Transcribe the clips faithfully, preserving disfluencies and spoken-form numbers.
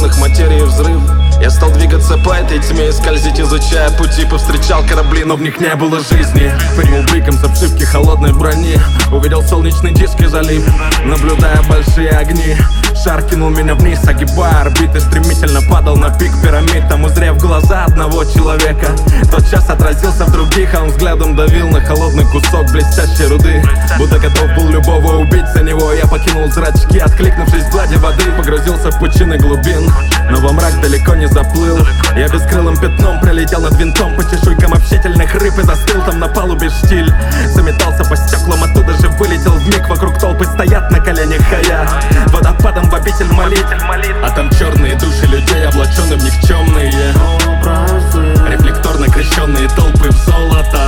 военных материи взрыв. Я стал двигаться по этой тьме и скользить, изучая пути. Повстречал корабли, но в них не было жизни. Поднял бликом с обшивки холодной брони. Увидел солнечный диск и залив, наблюдая большие огни. Шар кинул меня вниз, огибая орбиты. Стремительно падал на пик пирамид. Там, узрев глаза одного человека, тот час отразился в других, а он взглядом давил на холодный кусок блестящей руды. Будто готов был любого убить за него. Я покинул зрачки, откликнувшись в глади воды. Погрузился в пучины глубин, но во мрак далеко не заплыл. Я бескрылым пятном пролетел над винтом по чешуйкам общительных рыб и застыл там на палубе штиль. Заметался по стеклам, оттуда же вылетел вмиг. Вокруг толпы стоят на коленях, а я водопадом в обитель молит. А там черные души людей, облаченные в никчемные образы. Рефлекторно крещенные толпы в золото.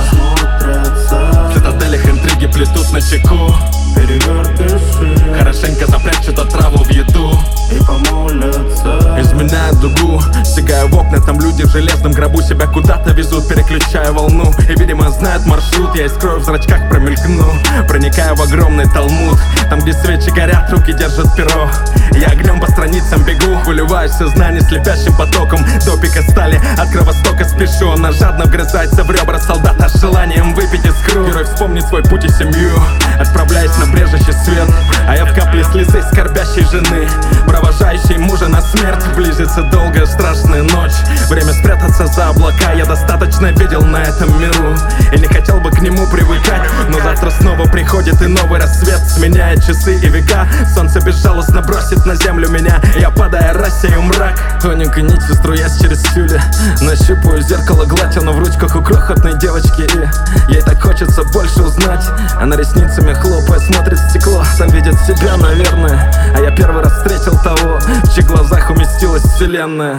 В цитаделях интриги плетут на чеку. Перевертыши хорошенько запрячут отраву в еду и помолятся. Изменяют дугу, стягаю в окна, там люди в железном гробу себя куда-то везут. Переключаю волну и, видимо, знают маршрут. Я искрою в зрачках промелькну, проникаю в огромный талмуд. Там, где свечи горят, руки держат перо. Я огнем по страницам бегу, выливаюсь в сознание слепящим потоком. До пика стали, от кровостока спешу. Она жадно вгрызается в ребра солдата с желанием выпить искру. Герой вспомнит свой путь и семью, отправляясь на брежущий свет. А я в капле слезы скорбящей жены, провожающей мужа на смерть. Близится долгая страшная ночь, время спрятаться за облака. Я достаточно видел на этом миру и не хотел бы к нему привыкать. Но завтра снова приходит и новый рассвет сменяет часы и века. Солнце безжалостно бросит на землю меня, я, падая, рассею мрак. Тоненькой нитью струясь через тюля, нащупаю зеркало гладь, оно в ручках у крохотной девочки. И ей так хочется больше узнать. Она ресницами хлопая смотрит в стекло, там видит себя, наверное. А я первый раз встретил того, в чьих глазах уместилась вселенная.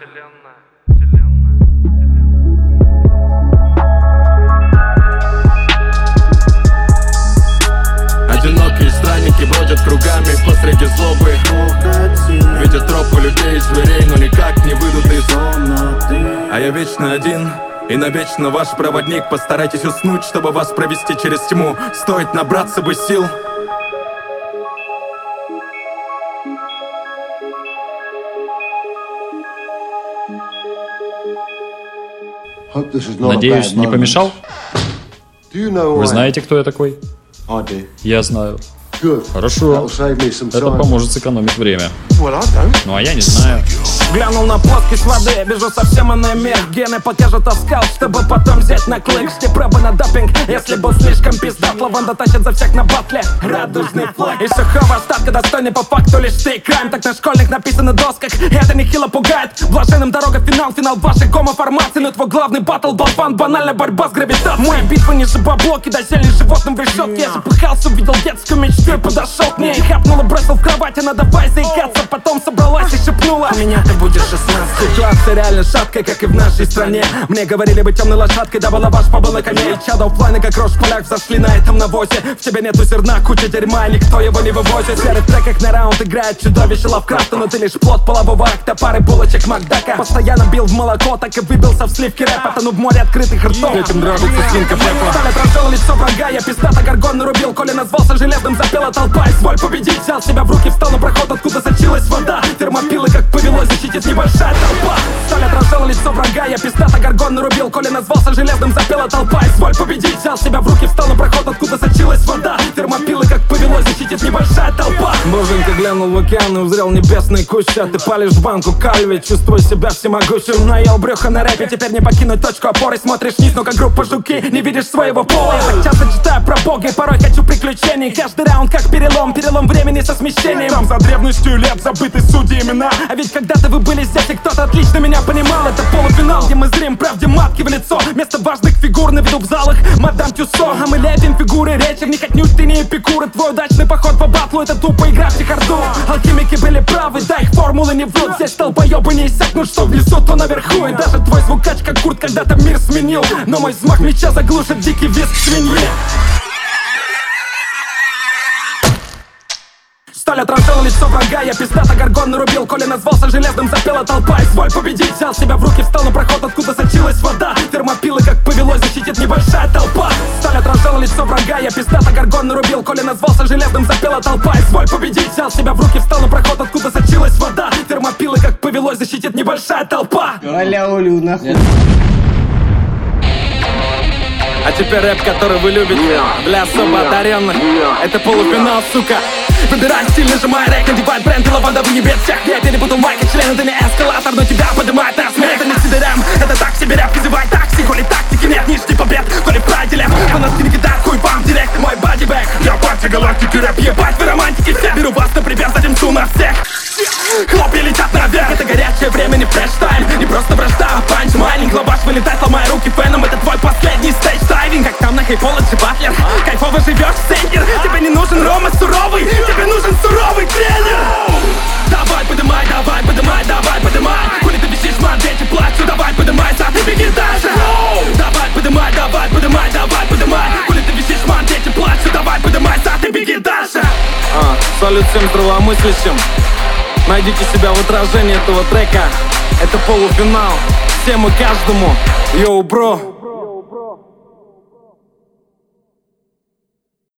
Одинокие странники бродят кругами посреди злобы. Видят тропы людей и зверей, но никак не выйдут из комнаты. А я вечно один и навечно ваш проводник. Постарайтесь уснуть, чтобы вас провести через тьму. Стоит набраться бы сил. Надеюсь, не помешал? Вы знаете, кто я такой? Я знаю. Хорошо. Это поможет сэкономить время. Ну а я не знаю. Глянул на плоскость воды, вижу совсем иной мир. Гены покажут оскал, чтобы потом взять на клык. Жди пробы на допинг, если был слишком пиздат. Лаванда тащит за всех на батле, радужный флаг. Из сухого остатка достойный по факту лишь ты. Крайм так на школьных написано на досках, это нехило пугает. Блаженным дорога финал, финал вашей гомо-формации. Но твой главный батл, болван, банальная борьба с гравитацией. Моя битва ниже бабло, кидасельный животным в решетке. Я запыхался, увидел детскую мечту и подошел к ней. Хапнул и бросил в кровать, она давай заикаться. Потом собралась и шепнула: у меня ты будешь шестнадцать. Ситуация реально шаткая, как и в нашей стране. Мне говорили быть темной лошадкой, да балабаш побыл на коне. И чада оффлайна, как рожь в полях, взошли на этом навозе. В тебе нету зерна, куча дерьма, и никто его не вывозит. В серых треках на раунд играет чудовище Лавкрафта, но ты лишь плод полового акта, пары булочек Макдака. Постоянно бил в молоко, так и выбился в сливки рэпа. Тону в море открытых ртов, этим нравится свинка Пеппа. Сталь отражала лицо врага, я пиздата горгон нарубил. Коля назвался железным, запела толпа. Изволь победить, взял себя в руки, встал на проход, откуда сочилась вода. Термопилы, как повелось, защитит небольшая толпа. Сталь отражала лицо врага, я пиздата горгон нарубил. Коля назвался железным, запела толпа. Изволь победить, взял себя в руки, встал на проход, откуда сочилась вода. Термопилы, как повелось, защитит небольшая толпа. Боженька глянул в океан и узрел небесный куща. Ты палишь в банку кальви, чувствуй себя всемогущим. Наел брюха на рэпе, теперь не покинуть точку опоры. Смотришь вниз, но как группа жуки, не видишь своего пола. Я так часто читаю про бога и порой хочу приключений. Каждый раунд как перелом, перелом времени со смещением. Там за древностью лет забыты судьи имена. А ведь когда-то вы были здесь, и кто-то отлично меня понимал. Это полуфинал, где мы зрим правде матки в лицо. Место важных фигур на виду в залах мадам Тюссо. А мы лепим фигуры речи, в них отнюдь ты не эпикуры. Твой удачный поход по батлу — это тупо игра в чехарду. Алхимики были правы, да, их формулы не врут. Здесь толпоебы не иссякнут, что внизу, то наверху. И даже твой звукач как Курт когда-то мир сменил. Но мой взмах меча заглушит дикий визг свиньи. Сталь отражала лицо врага, я пиздата горгон нарубил. Коля назвался железным, запела толпа. Изволь победить, взял себя в руки, встал на проход, откуда сочилась вода. Термопилы, как повелось, защитит небольшая толпа. Сталь отражала лицо врага, я пиздата горгон нарубил. Коля назвался железным, запела толпа. Изволь победить, взял себя в руки, встал на проход, откуда сочилась вода. Термопилы, как повелось. защитит небольшая толпа. Аля Олю, нахуй. А теперь рэп, который вы любите, для особо одаренных. Это полуфинал, сука. Выбирай стиль, нажимай рэк, надевай бренд, и лаванда выебет всех. Я перепутал майк и член, это не эскалатор, но тебя поднимает на смех. Это не сидерем, это так себе рэп, вызывай такси. Коли тактики нет, нижний побед, коли прайди лев. Фанатки не кидают, хуй вам директ, мой бодибэк. Я батя галактики рэп, ебать вы романтики все. Беру вас, например, затем су на всех. Хлопья летят наверх, это горячее время, не фреш-тайм. Не просто вражда, а панч-майнинг. Лаваш вылетает, ломая руки феном. Это твой последний стейдж-дайвинг. Как там на хайполоджи батлер. Кайфово живешь, сейкер. Тебе не нужен Рома суровый, тебе нужен суровый тренер. Давай, подымай, давай, подымай, давай, подымай. Коли ты висишь, ман, дети плачут. Давай, подымайся, ты беги дальше. Давай, подымай, давай, подымай, давай, подымай. Коли ты висишь, ман, дети плачут. Давай, подымайся, ты беги дальше. А, салют всем здравомыслящим. Найдите себя в отражении этого трека. Это полуфинал. Всем и каждому. Йоу, бро.